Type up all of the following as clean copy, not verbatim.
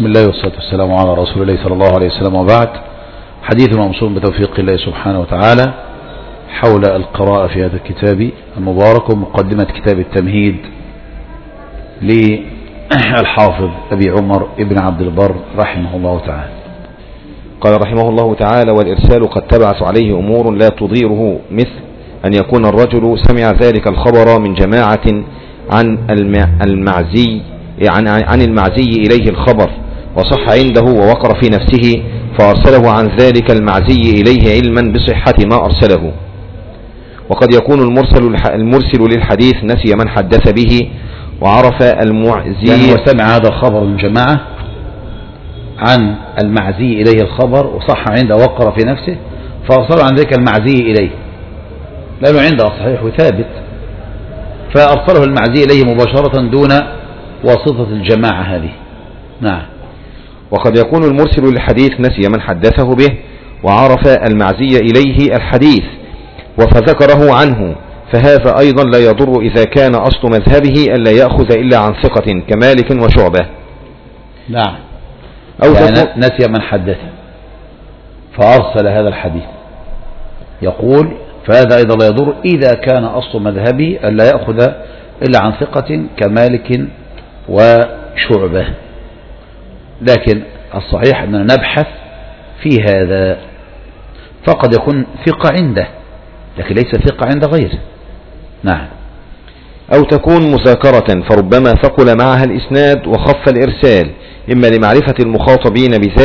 بسم الله والصلاة والسلام على رسول الله صلى الله عليه وسلم، وبعد. حديث موصول بتوفيق الله سبحانه وتعالى حول القراءة في هذا الكتاب المبارك ومقدمة كتاب التمهيد للحافظ أبي عمر ابن عبد البر رحمه الله تعالى. قال رحمه الله تعالى: والإرسال قد تبعث عليه أمور لا تضيره، مثل أن يكون الرجل سمع ذلك الخبر من جماعة عن المعزي إليه الخبر وصح عنده ووقر في نفسه فأرسله عن ذلك المعزي إليه علما بصحة ما أرسله. وقد يكون المرسل للحديث نسي من حدث به وعرف المعزي، يعني وسمع هذا الخبر من جماعة عن المعزي إليه الخبر وصح عنده ووقر في نفسه فأرسله عن ذلك المعزي إليه، لأنه عنده صحيح وثابت، فأرسله المعزي إليه مباشرة دون واسطة الجماعة هذه. نعم. وقد يكون المرسل للحديث نسي من حدثه به وعرف المعزي إليه الحديث فذكره عنه، فهذا أيضا لا يضر إذا كان أصل مذهبه ألا يأخذ إلا عن ثقة كمالك وشعبة. نعم. أو يعني نسي من حدثه فأرسل هذا الحديث، يقول فهذا أيضا لا يضر إذا كان أصل مذهبه ألا يأخذ إلا عن ثقة كمالك وشعبة. لكن الصحيح أننا نبحث في هذا، فقد يكون ثقة عنده لكن ليس ثقة عند غيره. نعم. أو تكون مذاكرة فربما ثقل معها الإسناد وخف الإرسال، إما لمعرفة المخاطبين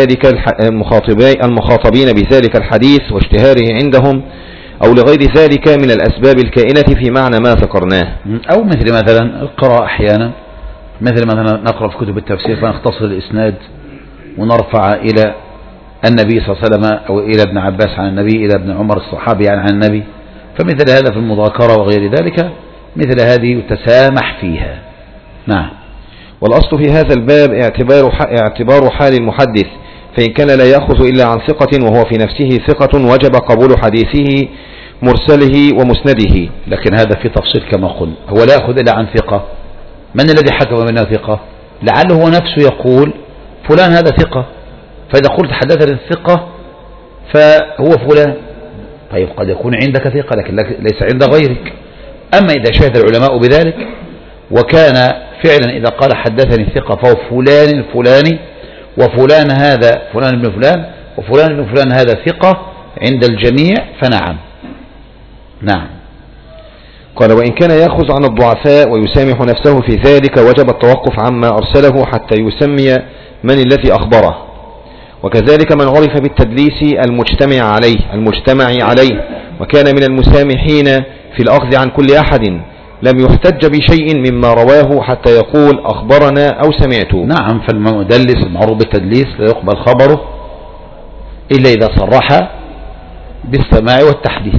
بذلك الحديث واشتهاره عندهم، أو لغير ذلك من الأسباب الكائنة في معنى ما ذكرناه. أو مثلا القراءة أحيانا، مثلا نقرأ في كتب التفسير فنختصر الإسناد ونرفع إلى النبي صلى الله عليه وسلم أو إلى ابن عباس عن النبي إلى ابن عمر الصحابي يعني عن النبي، فمثل هذا في المذاكرة وغير ذلك مثل هذه تسامح فيها. نعم. والأصل في هذا الباب اعتبار حال المحدث، فإن كان لا يأخذ إلا عن ثقة وهو في نفسه ثقة وجب قبول حديثه مرسله ومسنده. لكن هذا في تفصيل كما قلنا، هو لا يأخذ إلا عن ثقة. من الذي حكم منه ثقة؟ لعله هو نفسه يقول فلان هذا ثقة، فإذا قلت حدثني الثقة فهو فلان. طيب قد يكون عندك ثقة لكن ليس عند غيرك. أما إذا شهد العلماء بذلك وكان فعلا إذا قال حدثني الثقة فهو فلان الفلاني وفلان هذا فلان ابن فلان وفلان ابن فلان هذا ثقة عند الجميع فنعم. نعم. قال: وإن كان يأخذ عن الضعفاء ويسامح نفسه في ذلك وجب التوقف عما أرسله حتى يسمي من الذي أخبره. وكذلك من عرف بالتدليس المجتمع عليه وكان من المسامحين في الأخذ عن كل أحد لم يحتج بشيء مما رواه حتى يقول أخبرنا أو سمعت. نعم. فالمدلس المعروف بالتدليس لا يقبل خبره إلا إذا صرح بالسماع والتحديث،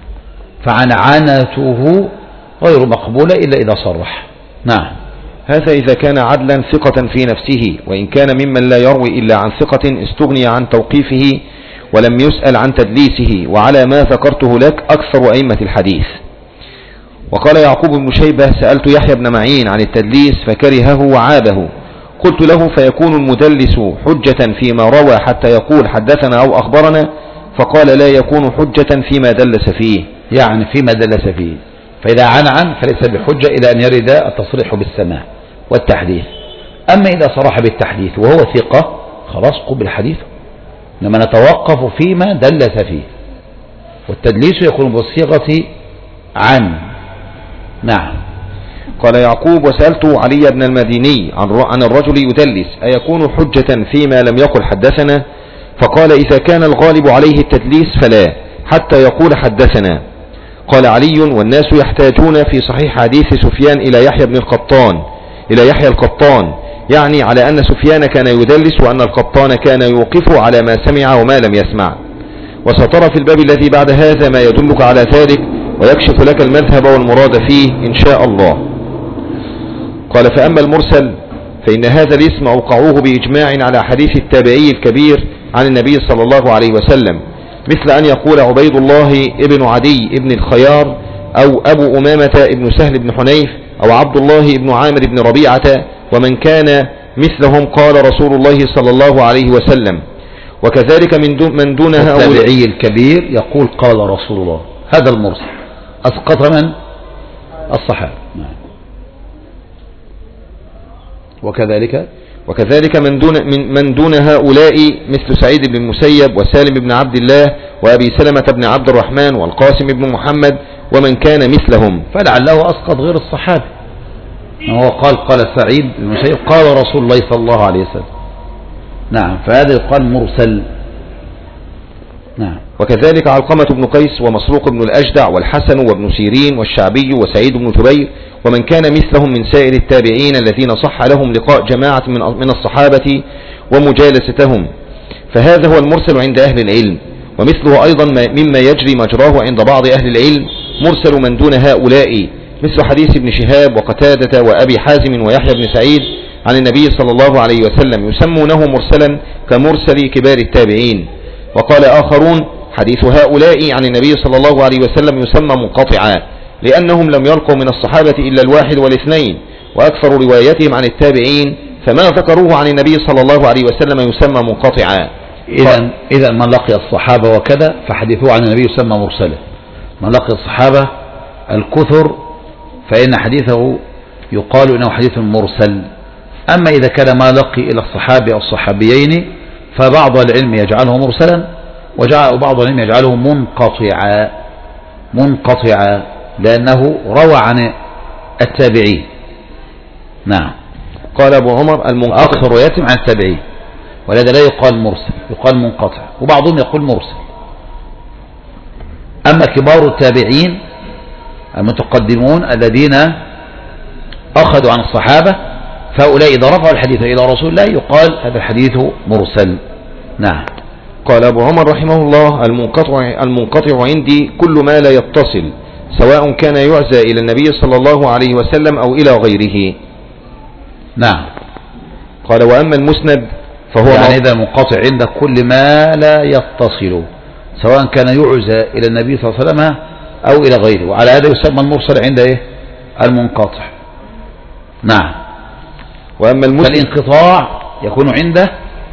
فعنعنته غير مقبولة إلا إذا صرح. نعم. هذا إذا كان عدلا ثقة في نفسه، وإن كان ممن لا يروي إلا عن ثقة استغني عن توقيفه ولم يسأل عن تدليسه، وعلى ما ذكرته لك أكثر أئمة الحديث. وقال يعقوب بن شيبة: سألت يحيى بن معين عن التدليس فكرهه وعابه، قلت له: فيكون المدلس حجة فيما روى حتى يقول حدثنا أو أخبرنا؟ فقال: لا يكون حجة فيما دلس فيه، يعني فيما دلس فيه، فإذا عنعن فليس بحجة إلى أن يرد التصريح بالسماع والتحديث. أما إذا صرح بالتحديث وهو ثقة خلاص قبل حديثه، لما نتوقف فيما دلس فيه، والتدليس يكون بصيغة عن. نعم. قال يعقوب: وسألت علي بن المديني عن الرجل يدلس أيكون حجة فيما لم يقل حدثنا؟ فقال: إذا كان الغالب عليه التدليس فلا حتى يقول حدثنا. قال علي: والناس يحتاجون في صحيح حديث سفيان إلى يحيى القطان، يعني على أن سفيان كان يدلس وأن القطان كان يوقف على ما سمع وما لم يسمع. وسترى في الباب الذي بعد هذا ما يدلك على ذلك ويكشف لك المذهب والمراد فيه إن شاء الله. قال: فأما المرسل فإن هذا الاسم أوقعوه بإجماع على حديث التابعي الكبير عن النبي صلى الله عليه وسلم، مثل أن يقول عبيد الله ابن عدي ابن الخيار أو أبو أمامة ابن سهل بن حنيف أو عبد الله ابن عامر بن ربيعة ومن كان مثلهم قال رسول الله صلى الله عليه وسلم. وكذلك من دون هؤلاء. التابعي الكبير يقول قال رسول الله، هذا المرسل أسقط من الصحابة. وكذلك من دون هؤلاء مثل سعيد بن المسيب وسالم بن عبد الله وأبي سلمة بن عبد الرحمن والقاسم بن محمد ومن كان مثلهم. فلعله أسقط غير الصحابة. هو قال سعيد بن المسيب قال رسول الله صلى الله عليه وسلم. نعم، فهذا يقال مرسل. نعم. وكذلك علقمة بن قيس ومسروق بن الأجدع والحسن وابن سيرين والشعبي وسعيد بن جبير ومن كان مثلهم من سائر التابعين الذين صح لهم لقاء جماعة من الصحابة ومجالستهم، فهذا هو المرسل عند أهل العلم. ومثله أيضا مما يجري مجراه عند بعض أهل العلم مرسل من دون هؤلاء، مثل حديث ابن شهاب وقتادة وأبي حازم ويحيى بن سعيد عن النبي صلى الله عليه وسلم، يسمونه مرسلا كمرسل كبار التابعين. وقال آخرون حديث هؤلاء عن النبي صلى الله عليه وسلم يسمى منقطعا، لأنهم لم يلقوا من الصحابة إلا الواحد والاثنين، وأكثر رواياتهم عن التابعين فما ذكروه عن النبي صلى الله عليه وسلم يسمى منقطعا. إذا من لقي الصحابة وكذا فحديثه عن النبي يسمى مرسلا. من لقي الصحابة الكثر فإن حديثه يقال إنه حديث مرسل. أما إذا كان ما لقي إلى الصحابي أو الصحابيين فبعض العلم يجعله مرسلا وبعض العلم يجعله منقطعا لأنه روى عن التابعين. نعم. قال أبو عمر أكثر رواياتهم عن التابعين، ولهذا لا يقال مرسل، يقال منقطع، وبعضهم يقول مرسل. أما كبار التابعين المتقدمون الذين أخذوا عن الصحابة فهؤلاء إذا رفعوا الحديث إلى رسول الله يقال هذا الحديث مرسل. نعم. قال أبو عمر رحمه الله المنقطع عندي كل ما لا يتصل، سواء كان يعزى إلى النبي صلى الله عليه وسلم أو إلى غيره. نعم. قال وأما المسند فهو يعني إذا منقطع عند كل ما لا يتصل سواء كان يعزى إلى النبي صلى الله عليه وسلم أو إلى غيره، وعلى هذا يسمى المرسل عند المنقطع. نعم. وأما المسند فالانقطاع يكون عنده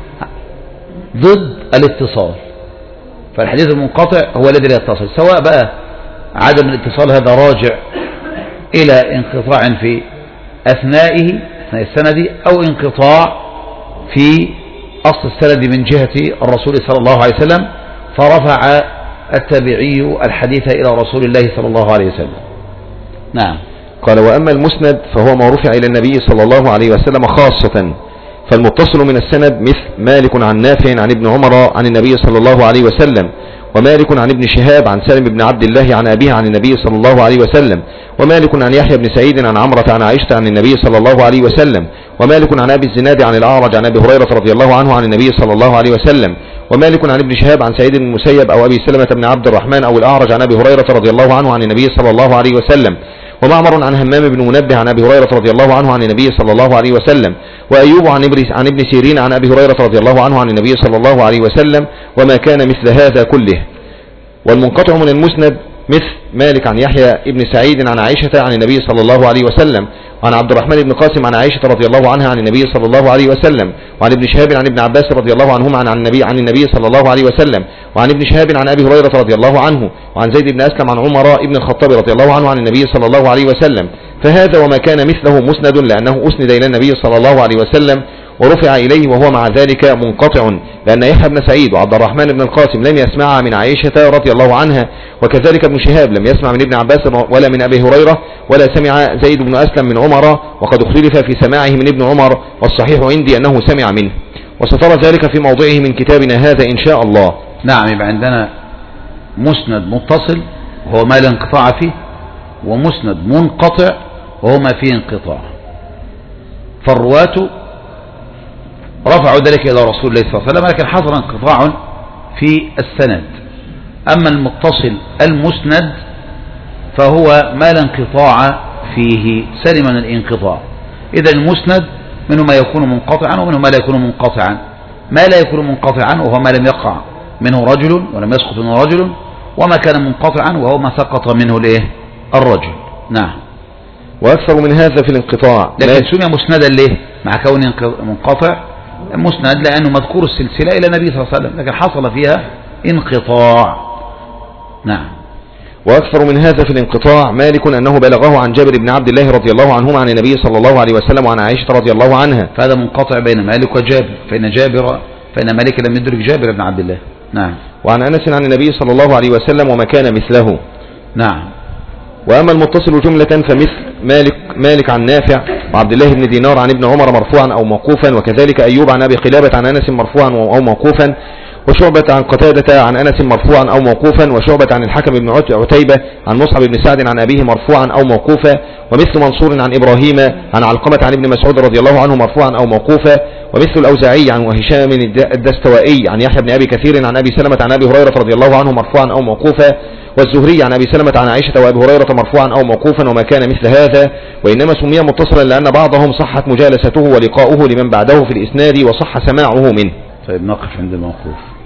ضد الاتصال، فالحديث المنقطع هو الذي لا يتصل، سواء بقى عدم الاتصال هذا راجع إلى انقطاع في أثناء السند أو انقطاع في أصل السند من جهة الرسول صلى الله عليه وسلم فرفع التابعي الحديث إلى رسول الله صلى الله عليه وسلم. نعم. قال وأما المسند فهو ما رفع إلى النبي صلى الله عليه وسلم خاصة، فالمتصل من السند مثل مالك عن نافع عن ابن عمر عن النبي صلى الله عليه وسلم، ومالك عن ابن شهاب عن سالم بن عبد الله عن أبيه عن النبي صلى الله عليه وسلم، ومالك عن يحيى بن سعيد عن عمرة عن عائشة عن النبي صلى الله عليه وسلم، ومالك عن أبي الزناد عن الأعرج عن أبي هريرة رضي الله عنه عن النبي صلى الله عليه وسلم، ومالك عن ابن شهاب عن سعيد بن المسيب أو أبي سلمة بن عبد الرحمن أو الأعرج عن أبي هريرة رضي الله عنه عن النبي صلى الله عليه وسلم، ومعمر عن همام بن منبه عن أبي هريرة رضي الله عنه عن النبي صلى الله عليه وسلم، وأيوب عن ابن سيرين عن أبي هريرة رضي الله عنه عن النبي صلى الله عليه وسلم، وما كان مثل هذا كله. والمنقطع من المسند مثل مالك عن يحيى ابن سعيد عن عائشة عن النبي صلى الله عليه وسلم، وعن عبد الرحمن بن قاسم عن عائشة رضي الله عنها عن النبي صلى الله عليه وسلم، وعن ابن شهاب عن ابن عباس رضي الله عنهما عن النبي صلى الله عليه وسلم، وعن ابن شهاب عن أبي هريرة رضي الله عنه، وعن زيد بن أسلم عن عمر ابن الخطاب رضي الله عنه عن النبي صلى الله عليه وسلم. فهذا وما كان مثله مسند لأنه أسند إلى النبي صلى الله عليه وسلم ورفع إليه، وهو مع ذلك منقطع لأن يحيى بن سعيد وعبد الرحمن بن القاسم لم يسمع من عائشة رضي الله عنها، وكذلك ابن شهاب لم يسمع من ابن عباس ولا من أبي هريرة، ولا سمع زيد بن أسلم من عمر، وقد اختلف في سماعه من ابن عمر، والصحيح عندي أنه سمع منه، وسترى ذلك في موضعه من كتابنا هذا إن شاء الله. نعم. يبقى عندنا مسند متصل وهو ما لا انقطاع فيه، ومسند منقطع وهو ما فيه انقطاع، فالرواة رفعوا ذلك إلى رسول الله صلى الله عليه وسلم، لكن حصل انقطاع في السند. أما المتصل المسند فهو ما لا انقطاع فيه، سلم من الانقطاع. إذا المسند منه ما يكون منقطعا ومنه ما لا يكون منقطعا. ما لا يكون منقطعا وهو ما لم يقع منه رجل ولم يسقط منه رجل، وما كان منقطعا وهو ما سقط منه الرجل. نعم. وأكثر من هذا في الانقطاع. لكن سمي مسندا ليه مع كونه منقطع؟ مسند لأنه مذكور السلسلة إلى النبي صلى الله عليه وسلم، لكن حصل فيها انقطاع. نعم. وأكثر من هذا في الانقطاع مالك أنه بلغه عن جابر بن عبد الله رضي الله عنهما عن النبي صلى الله عليه وسلم وعن عائشة رضي الله عنها. فهذا منقطع بين مالك وجابر، فإن مالك لم يدرك جابر بن عبد الله. نعم. وعن أنس عن النبي صلى الله عليه وسلم وما كان مثله. نعم. وأما المتصل جملة فمثل مالك عن نافع وعبد الله بن دينار عن ابن عمر مرفوعا أو موقوفا، وكذلك أيوب عن أبي قلابة عن أنس مرفوعا أو موقوفا، وشعبة عن قتادة عن أنس مرفوعا أو موقوفا، وشعبة عن الحكم بن عتيبة عن مصعب بن سعد عن أبيه مرفوعا أو موقوفا، ومثل منصور عن إبراهيم عن علقمة عن ابن مسعود رضي الله عنه مرفوعا أو موقوفا، ومثل الأوزاعي عن وهشام الدستوائي عن يحيى بن أبي كثير عن أبي سلمة عن أبي هريرة رضي الله عنه مرفوعا أو موقوفا، والزهري عن أبي سلمة عن عائشة وأبي هريرة مرفوعا أو موقوفا، وما كان مثل هذا. وإنما سمي متصلا لأن بعضهم صحت مجالسته ولقاؤه لمن بعده في الإسناد وصح سماعه منه. طيب نقف عند الموقوف.